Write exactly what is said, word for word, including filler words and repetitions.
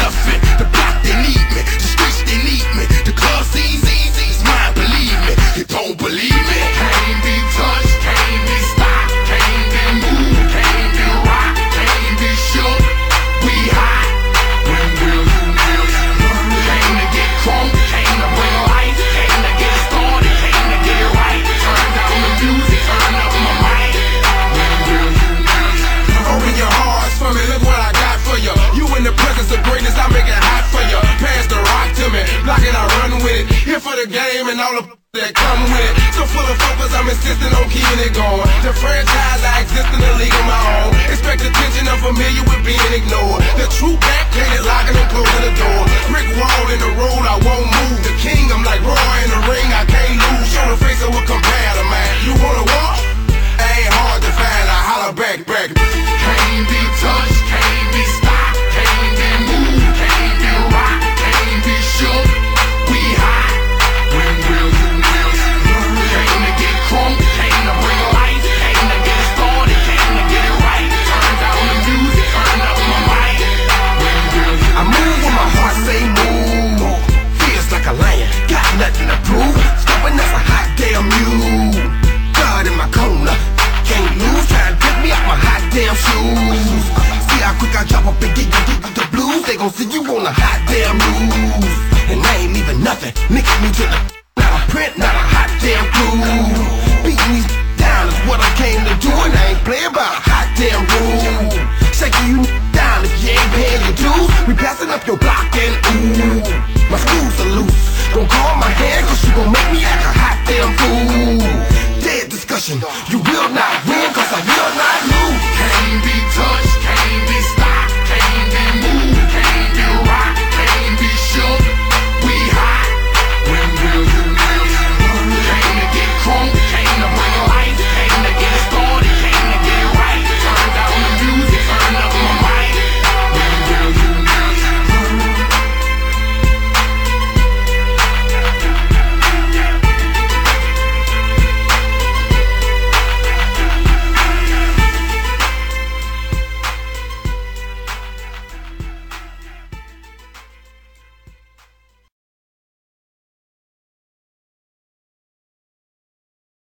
nothing. The block, they need me. The streets, they need me. The club scene's easy, it's mine, believe me. You don't believe me? Can't be touched, can't be stopped, can't be moved, can't be rocked, can't be shook. We hot. When will you, will you? Came to get crunk, came to bring life, came to get started, came to get it right. Turn down the music, turn up my mic. When will you, will you? Open your hearts for me, look what I got for you. You in the presence of greatness, I make it hot for you. Pass the rock to me, block it, I run with it. Here for the game and all the that come with it. So full of focus, I'm insisting on keeping it going. The franchise, I exist in the league of my own. Expect attention, I'm familiar with being ignored. The true back, painted, locking and closing the door. Brick wall in the road, I won't move. The king, I'm like Roy in the ring, I can't lose. Show the face of what compare to man. You wanna walk? Ain't hard to find, I holler back, back. Can't be touched, can't be stopped, can't be moved, can't be rocked, can't be shook. We hot. When will you, will you? Came to get crunk, came to bring life, came to get it started, came to get it right. Turn down the music, turn up my mic. When will you? I move when my heart say move. Feels like a lion, got nothing to prove. Stepping that's a hot damn mule. God in my corner, can't lose. Trying to get me out my hot damn shoes. See how quick I drop up and get you, get you the blues. They gon' see you on a hot damn news. And I ain't leaving nothing, mix me to the not a print, not a hot damn clue. Beating these down is what I came to do, and I ain't playing by a hot damn rule. Shaking you down if you ain't paying your dues. We passing up your block and ooh, my screws are loose. Don't call my hand, cause you gon' make me act a hot damn fool. Dead discussion, you will not win.